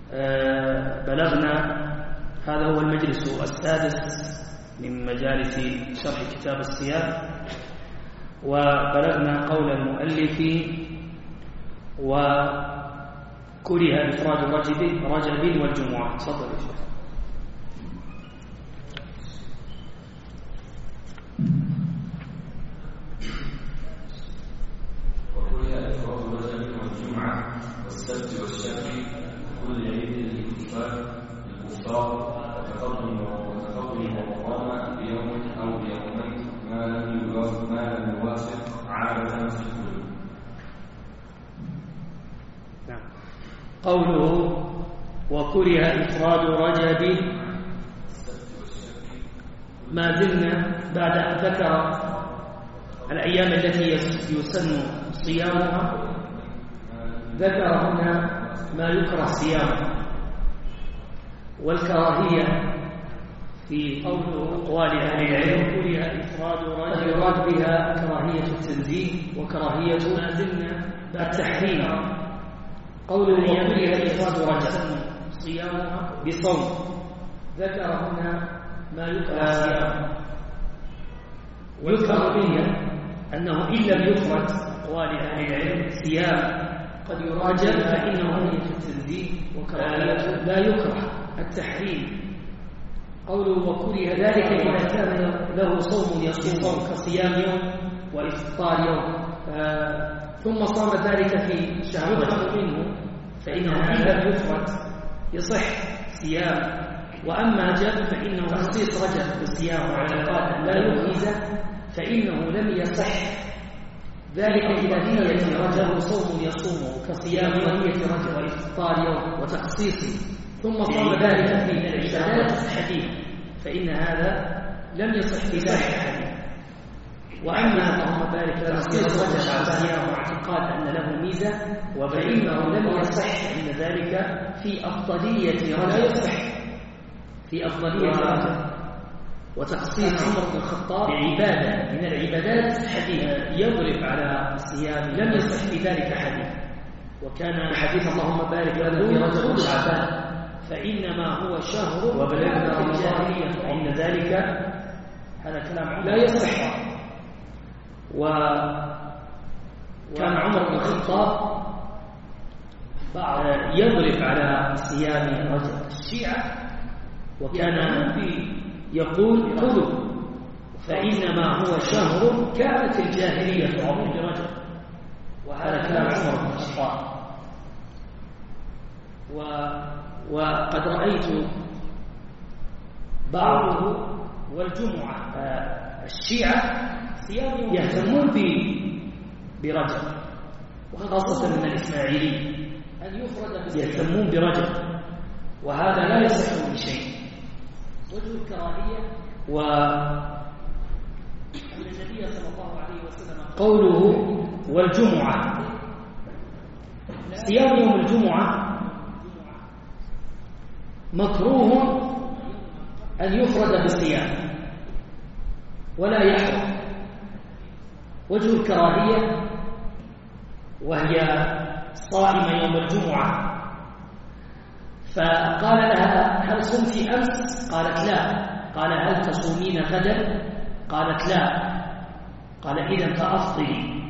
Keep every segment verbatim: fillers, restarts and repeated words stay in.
بلغنا، هذا هو المجلس السادس من مجالس شرح كتاب الصيام، وبلغنا قول المؤلف: وكره إفراد رجب رجب والجمعة. تفضل يا شيخ. وكره إفراد رجب والجمعة والسبت والشك كل عيد للكفار الكفار وتقدم وتقدم ومقام بيوم أو بيومين ما لم يوافق ما لم يوافق عادة في الكل. نعم. قوله: وكره إفراد رجب، ما زلنا بعد أن ذكر الأيام التي يسن صيامها، ذكر هنا ما يكره صيامه، والكراهية في أقوال أهل العلم كره إفراد رجب يراد بها كراهية التنزيه وكراهية ما زلنا التحريم. قوله: وكره إفراد رجب صيامها بصوم، ذكر هنا ما يكره صيامه، ويذكر به أنه إن لم يفرد أقوال أهل العلم صيام قد يراجع فإنه هي في التنزيه وكراهية لا يكره التحريم. قوله: وكره ذلك إذا كان له صوم يصوم كصيام يوم وإفطار يوم ثم صام ذلك في شهر يفهم منه، فإنه إن لم يفرد يصح صيام. وأما جاء فإنه تخصيص رجب بالصيام واعتقاد لا يجيز فإنه لم يصح ذلك إذا نية رجب صوم يصومه كصيام ونية رجب وإفطار يوم وتخصيصه ثم صام ذلك في العبادات حديث، فإن هذا لم يصح في ذلك حديث. وأما اللهم بارك تخصيص رجب على صيام واعتقاد أن له ميزة فإنه لم يصح إن ذلك في أفضلية رجب في أفضلية رجب وتخصيص عمر بن الخطاب بعبادة من العبادات حديث يضرب على الصيام لم يصح في ذلك حديث. وكان حديث اللهم بارك لنا في رجب وشعبان فإنما هو شهر وبلغنا رمضان، فإن ذلك هذا كلام لا يصح. وكان عمر بن الخطاب يضرب على صيام رجب الشيعة، وكان يقول: خذوا فإنما هو شهر كانت الجاهلية تعظم برجب. وهذا كلام عمر بن الخطاب. و... وقد رأيت بعضه والجمعة الشيعة يهتمون ب... برجب، وخاصة من الإسماعيلي أن يفرد يهتمون برجب، وهذا لا يصح بشيء. وجه الكراهية و النبي صلى الله عليه وسلم قوله: والجمعة، صيام يوم الجمعة مكروه أن يفرد بالصيام ولا يحرم. وجه الكراهية وهي صائمة يوم الجمعة، فقال لها: هل صمت أمس؟ قالت لا. قال: هل تصومين غدا؟ قالت لا. قال: إذن فأفطري.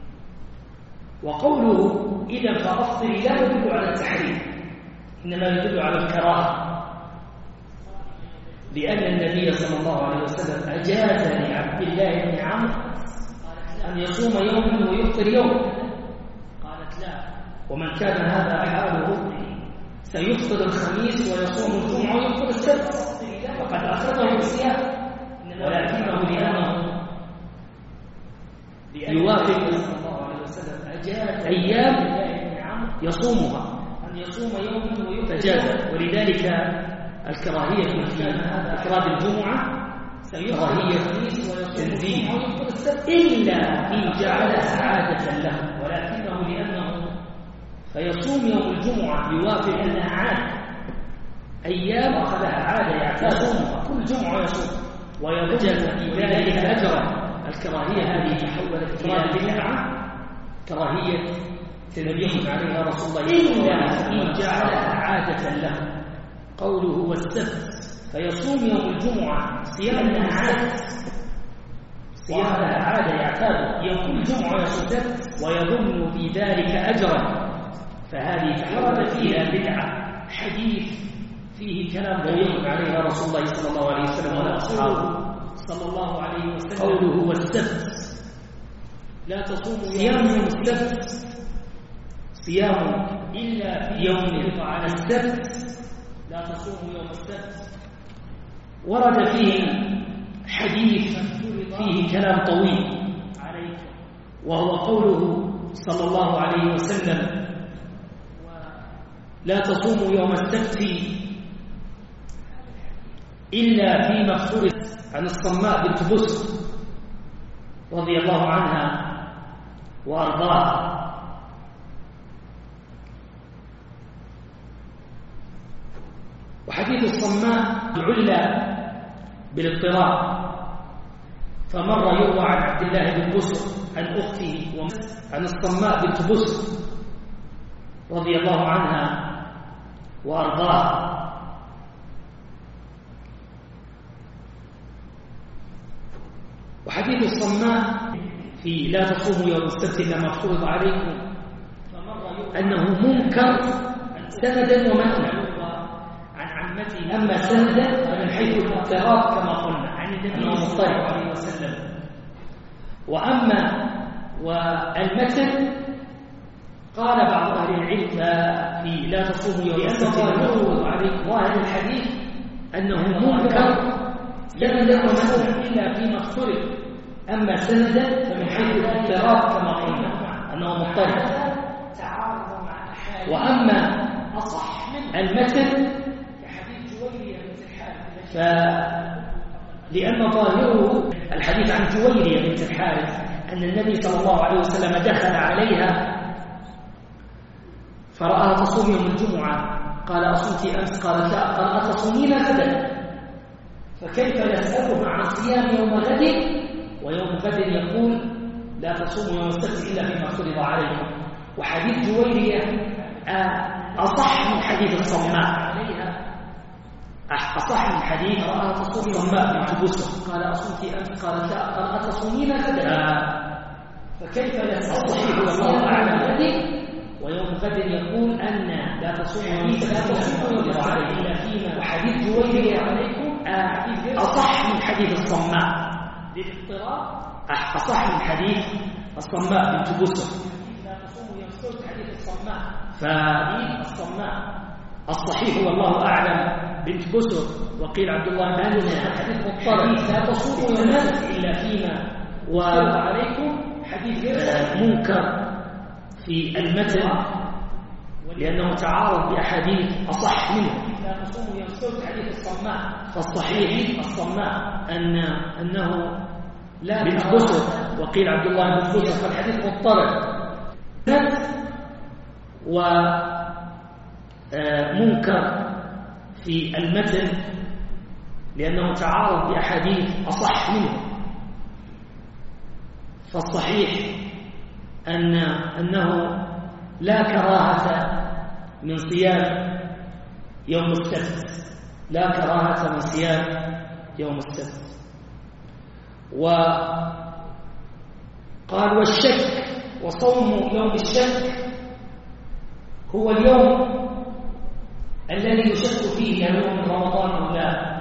وقوله إذن فأفطري لا يدل على التحريم، إنما يدل على الكراهة، لأن النبي صلى الله عليه وسلم أجاز لعبد الله بن عمرو أن يصوم يوما ويفطر يوما. قالت لا. ومن كان هذا حاله سيفطر الخميس ويصوم الجمعة ويفطر السبت فقد أخذه بالصيام، ولكنه لأنه يوافق صلى الله عليه وسلم أيام يصومها أن يصوم يوما ويفطر فجاز. ولذلك الكراهية في إفراد الجمعة كراهية تنزيه إلا إن جعلها عادة له، ولكنه لأنه فيصوم يوم الجمعة يوافق أنها عادة أيام أخذها عادة يعتادونها كل جمعة يصوم ويجاز في ذلك أجرا. الكراهية هذه تحولت إلى بدعة كراهية تنبيه عليها رسول الله إلا إن جعلها عادة عادة له. قوله والسبت فيصوم يوم الجمعة صيامها عادة، صيامها عادة يعتاد يوم كل جمعة يصوم ويظن في ذلك أجرا، فهذه تحرم فيها بدعة. حديث فيه كلام طويل عليه رسول الله صلى الله عليه وسلم وأصحابه صلى الله عليه وسلم. قوله والسبت لا تصوموا صيام يوم السبت صيام إلا في يوم على السبت لا تصوموا يوم السبت. ورد فيه حديث فيه كلام طويل وهو قوله صلى الله عليه وسلم لا تصوموا يوم السبت إلا فيما افترض. عن الصماء بنت بسر رضي الله عنها وأرضاها. وحديث الصماء علّ بالاضطراب، فمر يروى عن عبد الله بن بسر عن أخته عن الصماء بنت بسر رضي الله عنها وأرضاها. وحديث الصماء في لا تصوموا يوم السبت إلا ما افترض عليكم أنه منكر سندا ومتنا. أما سندا فمن حيث الاضطراب كما قلنا عن النبي صلى الله عليه وسلم. وأما والمتن قال بعض أهل العلم في لا تصوموا يوم السبت إلا ما افترض عليكم ظاهر الحديث أنه منكر سندا ومتنا إلا فيما افترض. أما سندا فمن حيث الاضطراب كما قلنا أنه مضطرب. وأما المتن فلأن ظاهره الحديث عن جويرية بنت الحارث أن النبي صلى الله عليه وسلم دخل عليها فرآها تصوم يوم الجمعة، قال أصمت أمس؟ قالت لا. قال أتصومين غدا؟ فكيف يسأله عن صيام يوم غد ويوم غد يقول لا تصوموا يوم السبت إلا فيما افترض عليكم. وحديث جويرية أصح من حديث الصماء، أصح من حديث رآها تصوم الصماء بنت بسر قال أصمت أمس؟ قالت لا. قال أتصومين غدا؟ فكيف الصحيح والله أعلم غد ويوم غد يقول أن لا تصوموا لا تصوموا إلا فيما. وحديث جويرية عليكم أصح من حديث الصماء للاضطراب، أصح من حديث الصماء بنت بسر. لا تصوموا يوم السبت حديث الصماء، فالصماء الصحيح والله أعلم بنت بسر. وقيل عبد الله بن مسعود حديث مضطرب لا تصوموا يوم السبت إلا فيما. وعليكم حديث منكر في المتن لأنه تعارض بأحاديث أصح منه. لا تصوموا يوم السبت حديث الصماء، فالصحيح الصماء أن أنه لا بنت بسر. وقيل عبد الله بن مسعود فالحديث مضطرب ومنكر في المتن لأنه تعارض بأحاديث أصح منه. فالصحيح أن أنه لا كراهة من صيام يوم السبت، لا كراهة من صيام يوم السبت. وقال والشك وصوم يوم الشك هو اليوم الذي يشك فيه هل هو من رمضان أو لا،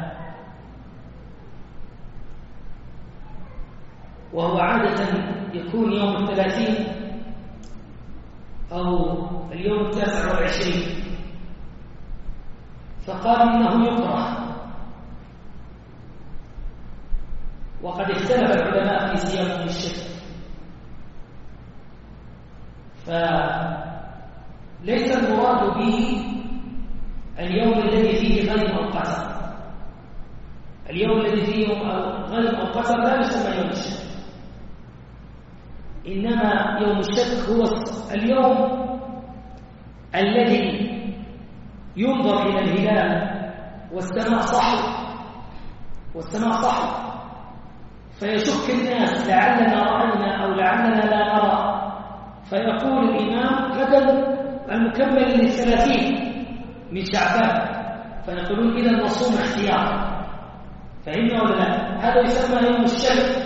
وهو عادة يكون يوم الثلاثين أو اليوم التاسع والعشرين. فقال إنه يكره. وقد اختلف العلماء في صيام الشك، فليس المراد به اليوم الذي فيه غيم أو قتل. اليوم الذي فيه غيم أو قتل لا يسمى يوم الشك، إنما يوم الشك هو اليوم الذي ينظر إلى الهلال والسماء صحو والسماء صحو فيشك الناس لعلنا رأينا أو لعلنا لا نرى، فيقول الإمام غدا المكمل للثلاثين من شعبان، فنقولون إذا نصوم اختيارا، فهمنا ولا لا؟ هذا يسمى يوم الشك.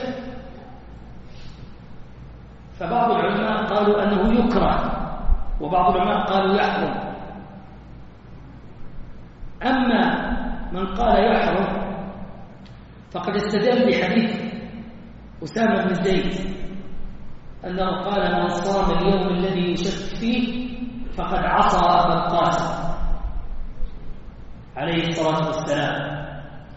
فبعض العلماء قالوا أنه يكره، وبعض العلماء قالوا يحرم. أما من قال يحرم فقد استدل بحديث أسامة بن زيد أنه قال: من صام اليوم الذي يشك فيه فقد عصى أبا القاسم عليه الصلاة والسلام.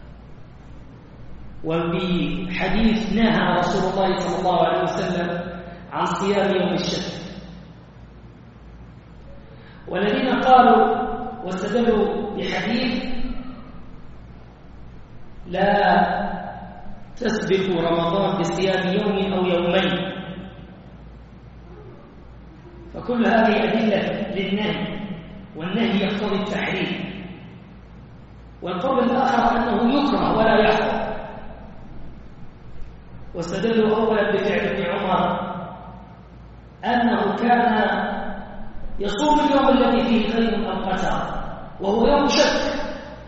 وبحديث نهى رسول الله صلى الله عليه وسلم عن صيام يوم الشك. والذين قالوا واستدلوا بحديث لا تسبق رمضان بصيام يوم أو يومين، فكل هذه أدلة للنهي، والنهي يقتضي التحريم. والقول الآخر أنه يكره ولا يحرم، واستدلوا أولا بفعل ابن عمر أنه كان يصوم اليوم الذي فيه خير أو قتل وهو يوم شك،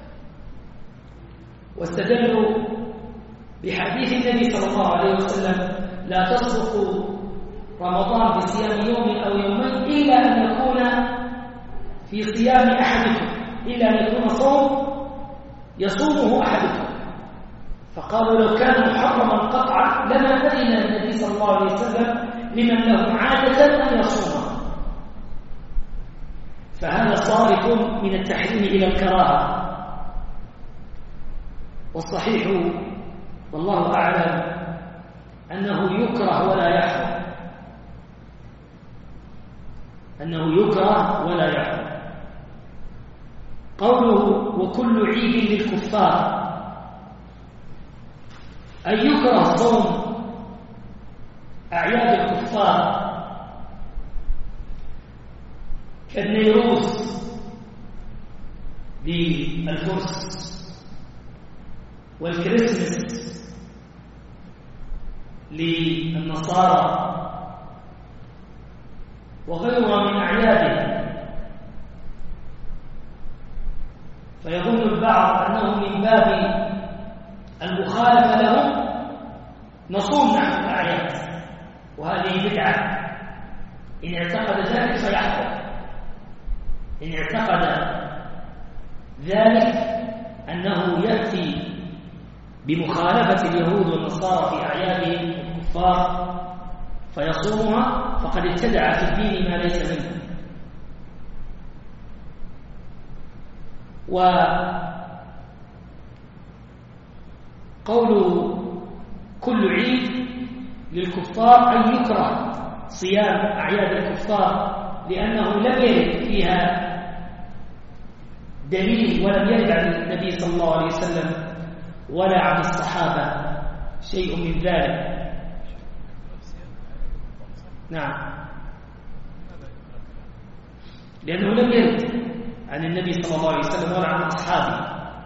واستدلوا بحديث النبي صلى الله عليه وسلم: لا تسبق رمضان بصيام يوم أو يومين إلا أن يكون في صيام أحدكم، إلا أن يكون صوم يصومه أحدكم. فقالوا لو كان محرما قطعا لما أذن النبي صلى الله عليه وسلم لمن له عادة أن يصوم. فهذا صارف من التحريم إلى الكراهة. والصحيح والله أعلم أنه يكره ولا يحرم، أنه يكره ولا يحرم. قوله: وكل عيد للكفار، أن يكره صوم أعياد الكفار كالنيروز للفرس، والكريسماس للنصارى، وغيرها من أعيادهم. فيظن البعض أنه من باب المخالفة لهم نصوم نحن الأعياد، وهذه بدعة. إن اعتقد ذلك فيحرم. إن اعتقد ذلك أنه يأتي بمخالفة اليهود والنصارى في أعيادهم الكفار فيصومها فقد ابتدع في الدين ما ليس منه. وقول كل عيد للكفار أن يكره صيام أعياد الكفار لأنه لم يرد فيها دليل، ولم يرد عن النبي صلى الله عليه وسلم ولا عن الصحابة شيء من ذلك. نعم، لأنه لم يرد عن النبي صلى الله عليه وسلم ولا عن أصحابه.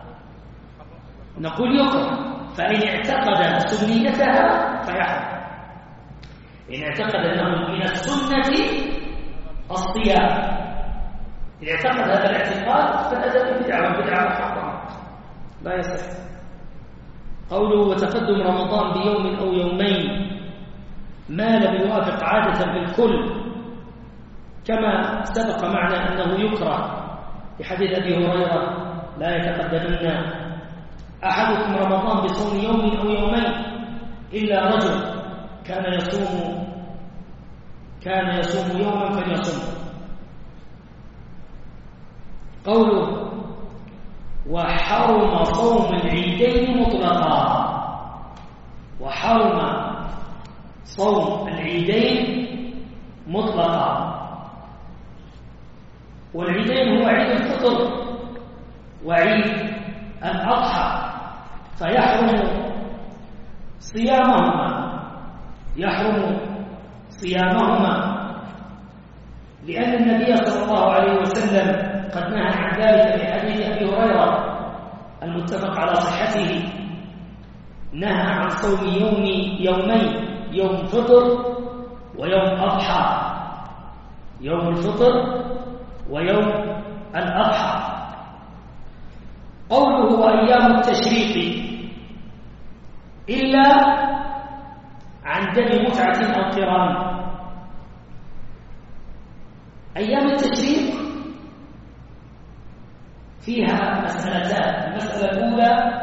نقول يكره، فإن اعتقد سنيتها فيحرم. إن اعتقد أنه من السنة الصيام، إن اعتقد هذا الاعتقاد فهذا بدعة، وبدعة محرمة لا يصح. قوله: وتقدم رمضان بيوم أو يومين ما لم يوافق عادة بالكل، كما سبق معنا أنه يكره بحديث أبي هريرة: لا يتقدمن أحدكم رمضان بصوم يوم أو يومين إلا رجل كان يصوم كان يصوم يوما فليصوم. قوله: وحرم صوم العيدين مطلقا. وحرم صوم العيدين مطلقا. والعيدين هو عيد الفطر وعيد الأضحى، فيحرم صيامهما يحرم صيامهما لأن النبي صلى الله عليه وسلم قد نهى عن ذلك في حديث أبي هريرة المتفق على صحته. نهى عن صوم يوم يومين، يوم فطر ويوم أضحى، يوم الفطر ويوم الأضحى. قوله وأيام التشريق إلا عن دم متعة أو قران. أيام التشريق فيها مسألتان. المسألة الأولى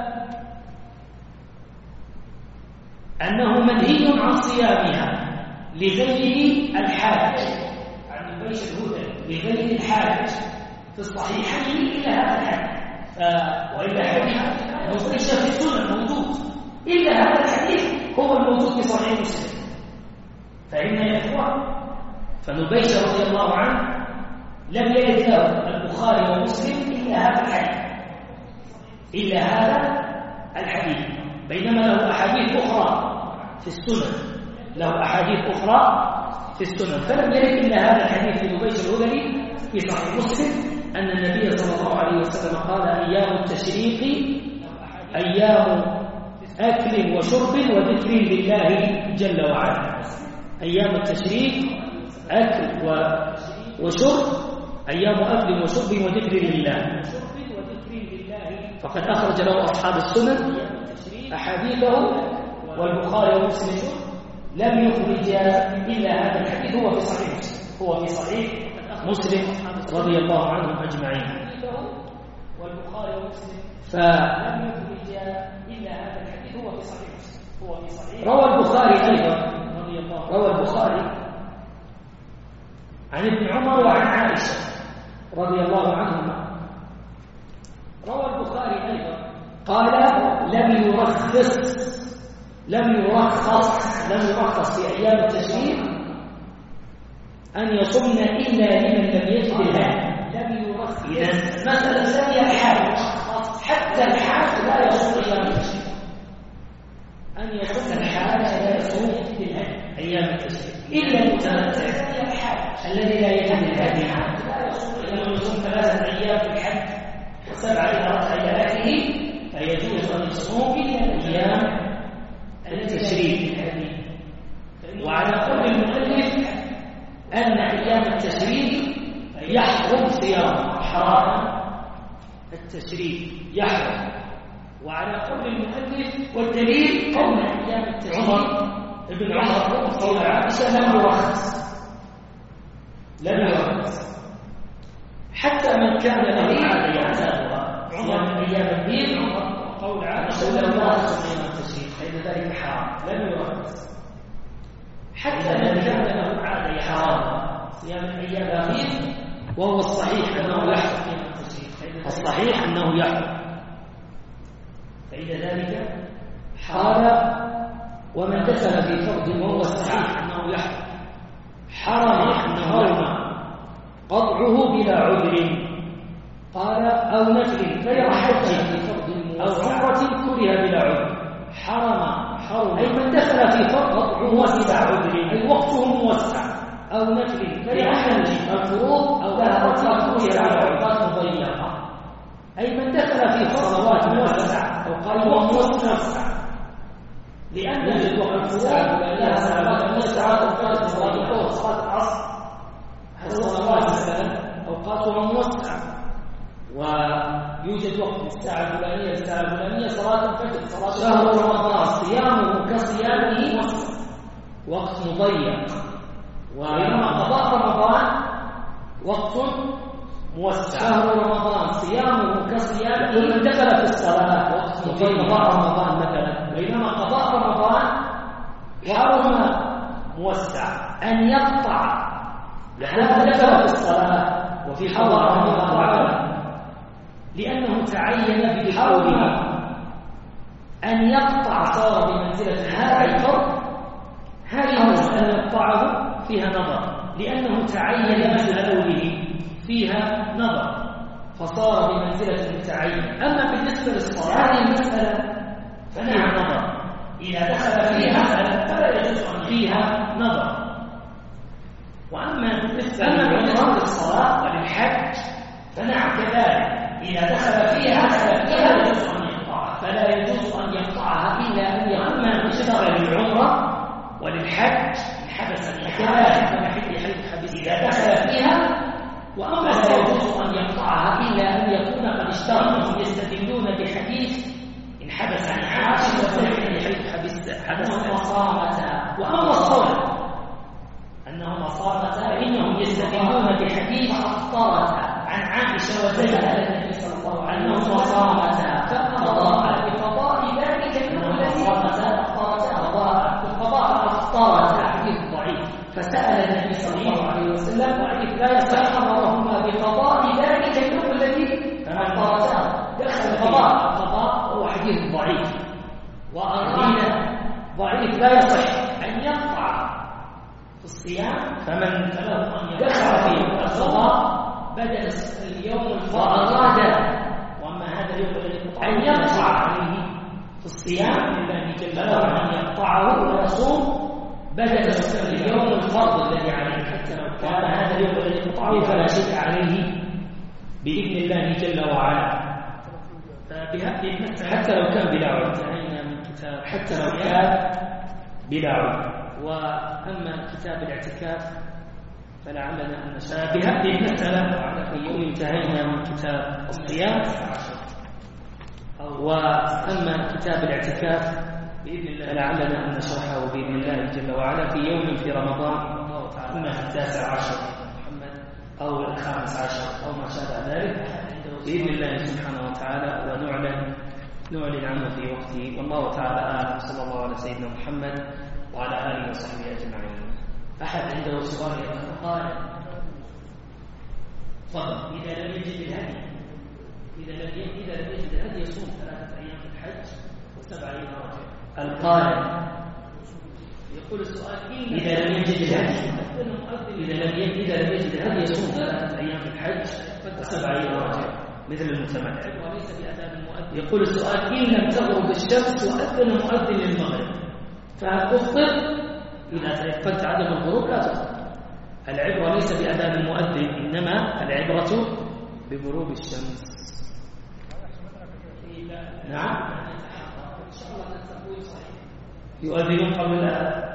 أنه منهي عن صيامها لغير الحاج، عن البيت الهدى لغير الحاج في الصحيحين إلا هذا الحديث، وإلا حديث مفرش في السنة موجود، إلا هذا الحديث هو الموجود في صحيح مسلم. فإن يا إخوان فنبيش رضي الله عنه لم يرد له البخاري ومسلم إلا هذا الحديث إلا هذا الحديث بينما له أحاديث أخرى في السنن له أحاديث أخرى في السنن فلم يرد إلا هذا الحديث في نبيش الهذلي في صحيح مسلم أن النبي صلى الله عليه وسلم قال أيام التشريق أيام أكل وشرب وذكر لله جل وعلا. أيام التشريق أكل وشرب أيام أكل وشرب وذكر لله. فقد أخرج له أصحاب السنن أحاديثه والبخاري ومسلم لم يخرج إلا هذا الحديث هو في صحيح مسلم هو في صحيح مسلم رضي الله عنهم أجمعين. والبخاري ومسلم فلم يخرج إلا هذا الحديث هو في صحيح مسلم هو في صحيح. روى البخاري أيضا رضي الله روى البخاري عن ابن عمر وعن عائشة رضي الله عنهما. روى البخاري أيضا قال لم يرخص لم يرخص لم يرخص في أيام التشريق أن يصمن إلا لمن لم يجد الهدي. لم يرخص إذا مثلا لم يحاج حتى الحاج لا يصوم أيام التشريق أن يصوم الحاج لا يصوم بالهدي أيام التشريق إلا المتمتع الذي لا يجد الهدي لا يصوم إلا يصوم ثلاثة أيام في الحج وسبع إلى لياليه فيجوز أن يصوم إلا أيام التشريق. وعلى قول المؤلف أن أيام التشريق يحرم صيام حرام التشريق يحرم. وعلى قول المؤلف والدليل قول أيام التشريق ابن عمر قول عائشة لم يرخص لم يرخص حتى من كان له عادة يعتادها صيام أيام البيض قول عائشة لم يرخص صيام التشريق فإن ذلك حرام لم يرخص حتى من كان له عادة حرام صيام أيام البيض وهو الصحيح أنه يحرم صيام التشريق الصحيح أنه يحرم. فإذا ذلك قال ومن دخل في فرض وهو الصحيح أنه يحرم حرم أنه قطعه بلا عذر. قال أو نفل غير حج أو عمرة كره بلا عذر حرم حرم أي من دخل في فرض قطعه بلا عذر أي وقته موسع أو نفل غير حج الفروض أو ذهبت كره بلا عذر مضيقة أي من دخل في فرض صلوات موسع أو قال موسع لأن الفروض لها صلوات موسعة وكانت صلاة الظهر صلاة العصر الصلوات مثلا أوقاتها موسعة ويوجد وقت الساعة الفلانية الساعة الفلانية صلاة الفجر صلاة شهر رمضان صيامه كصيامه وقت مضيق وبينما قضاء رمضان وقت موسع. شهر رمضان صيامه كصيامه من دخل في الصلاة وقت مضيق قضاء رمضان مثلا بينما قضاء رمضان حرم موسع أن يقطع لأنه دخل في الصلاة وفي قضاء رمضان لأنه تعين بدخوله أن يقطع صار بمنزلة هذا الفرض. هذه المسألة يقطعه فيها نظر لأنه تعين بدخوله فيها نظر فصار بمنزلة المتعين. أما بالنسبة للصلاة هذه المسألة ففيها نظر إذا دخل فيها فلا يجوز أن فيها نظر. وأما بالنسبة للصلاة وللحج فنعم كذلك إذا دخل فيها فلا يجوز أن يقطعها فلا يجوز أن يقطعها إلا أن يكون بالنسبة للعمرة وللحج حبس كذلك إذا دخل فيها. وأما لا يجوز أن يقطعها إلا أن يكون قد اشترطوا يستدلون بحديث إن حبس عن عائشة وسلم حيث حبس حدث صامتا. وأما الصوم أنهم صامتا فإنهم يستدلون بحديث أفطرتا عن عائشة وسلم النبي صلى الله عليه وسلم أنهم صامتا فقضاء بقضاء ذلك اليوم الذي صامتا أفطرتا قضاء بقضاء أفطرتا حديث ضعيف. فسأل النبي صلى الله عليه وسلم وحديث لا يصح أمرهما بقضاء ذلك اليوم الذي أفطرتا. دخل القضاء القضاء هو حديث ضعيف وأراد ضعيف لا يصح أن يقطع في الصيام. فمن فله أن دخل في القضاء بدل اليوم الفرض وأراد وأما هذا اليوم الذي أن يقطع عليه في الصيام فله أن يقطعه ويصوم بدل اليوم الفرض الذي عليه. حتى لو كان هذا اليوم الذي قطعه فلا شيء عليه بإذن الله جل وعلا. حتى لو كان بلا عذر انتهينا من كتاب حتى لو كان بلا عذر. وأما كتاب الاعتكاف فلعلنا أن نشرح بهذه المسألة في يوم انتهينا من كتاب الصيام. وأما كتاب الاعتكاف بإذن الله فلعلنا أن نشرحه بإذن الله جل وعلا في يوم في رمضان، إما في التاسع عشر أو الخامس عشر أو ما شابه ذلك بإذن الله سبحانه وتعالى، ونعلن نعلن عنه في وقته. والله تعالى أعلم. صلى الله على سيدنا محمد وعلى آله وصحبه أجمعين. أحد عنده سؤال قال تفضل. إذا لم يجد الهدي إذا لم إذا لم يجد الهدي يصوم ثلاثة أيام في الحج وسبع أيام رجع. القارئ يقول السؤال إذا لم يجد الهدي إذا لم إذا لم يجد الهدي يصوم ثلاثة أيام في الحج وسبع أيام رجع مثل المتمتع. وليس بأداب المؤذن. يقول السؤال إن لم تغرب الشمس وأذن المؤذن للمغرب فهل تفطر؟ إذا تيقنت عدم الغروب لا تفطر. العبرة ليس بأداب المؤذن، إنما العبرة بغروب الشمس. نعم يؤذن قبل الأذان.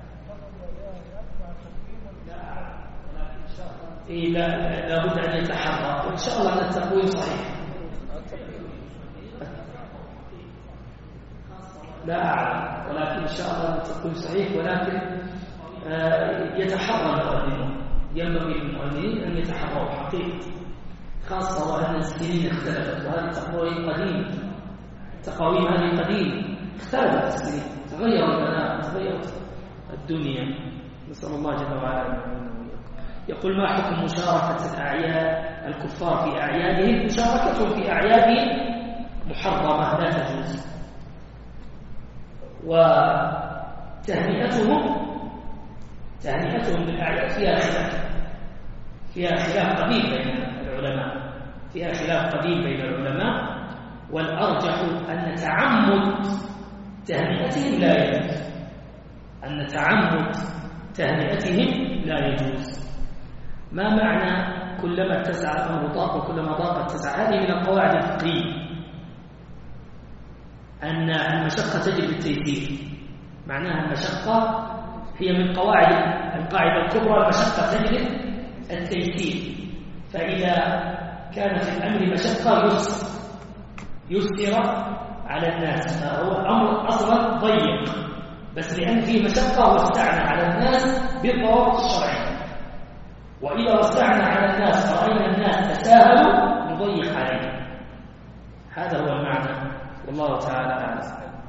إيه لا لابد أن يتحرك وإن شاء الله أن التقويم صحيح. لا أعلم ولكن إن شاء الله التقويم صحيح، ولكن آه يتحرى المؤذنون. ينبغي للمؤذنين أن يتحروا حقيقة، خاصة وأن السنين اختلفت وهذه تقويم قديم. التقاويم هذه قديمة اختلفت السنين، تغير البناء تغيرت الدنيا. نسأل الله جل وعلا. يقول ما حكم مشاركة الأعياد الكفار في أعيادهم؟ مشاركتهم في أعيادهم محرمة لا تجوز، وتهنئتهم تهنئتهم بالأعياد فيها خلاف فيها خلاف قديم بين العلماء فيها خلاف قديم بين العلماء والأرجح أن تعمد تهنئتهم لا يجوز أن تعمد تهنئتهم لا يجوز. ما معنى كلما اتسع الأمر ضاق وكلما ضاق اتسع؟ هذه من القواعد الفقهية أن المشقة تجلب التيسير. معناها المشقة هي من قواعد القاعدة الكبرى، المشقة تجلب التيسير. فإذا كان في الأمر مشقة يسر يسر على الناس، فهو الأمر أصلا ضيق، بس لأن فيه مشقة وسعنا على الناس بالضوابط الشرعية. وإذا وسعنا على الناس فرأينا الناس تساهلوا نضيق عليهم. هذا هو المعنى والله تعالى أعلم.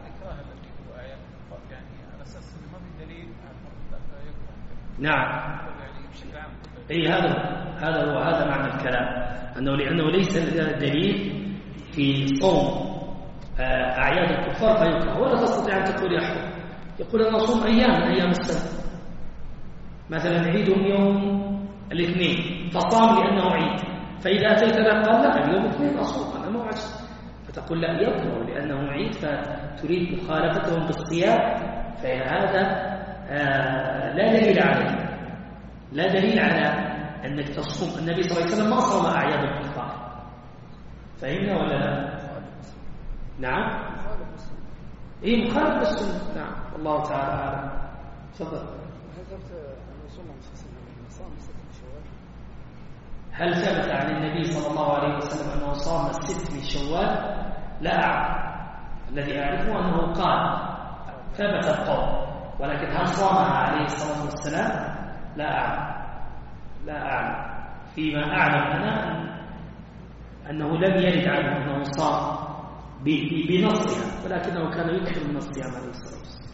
نعم أي هذا هذا هو هذا معنى الكلام، أنه لأنه ليس دليل في صوم أعياد الكفار فيكره، ولا تستطيع أن تقول يحرم. يقول أنا أصوم أيام من أيام السنة، مثلا عيدهم يوم الاثنين فصام لأنه عيد، فإذا أتيت له قال لا اليوم الاثنين أصوم أنا موعد، فتقول لا يكره لأنه عيد فتريد مخالفتهم بالصيام، فهذا آه لا دليل عليه لا دليل على أنك تصوم. النبي صلى الله عليه وسلم ما صام أعياد الكفار، فهمنا ولا لا؟ نعم إيه مخالف السنة. نعم والله تعالى أعلم. تفضل. هل ثبت عن النبي صلى الله عليه وسلم أنه صام الست من شوال؟ لا أعلم. الذي أعرفه أنه قال ثبت القول، ولكن هل صامها عليه الصلاة والسلام؟ لا أعلم. لا أعلم. فيما أعلم أنا أنه لم يرد عنه أنه صام بنصها، ولكنه كان يكثر من الصيام عليه الصلاة والسلام.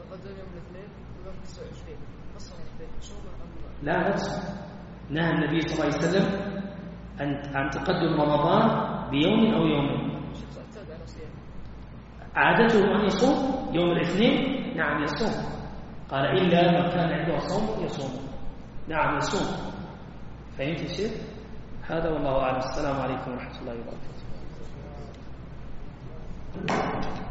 لا لا تصوم. نهى النبي صلى الله عليه وسلم عن تقدم رمضان بيوم أو يومين. عادته أن يصوم يوم الاثنين. نعم يصوم. قال إلا من كان عنده صوم يصوم. نعم يصوم. فهمت يا شيخ؟ هذا والله أعلم. السلام عليكم ورحمة الله وبركاته.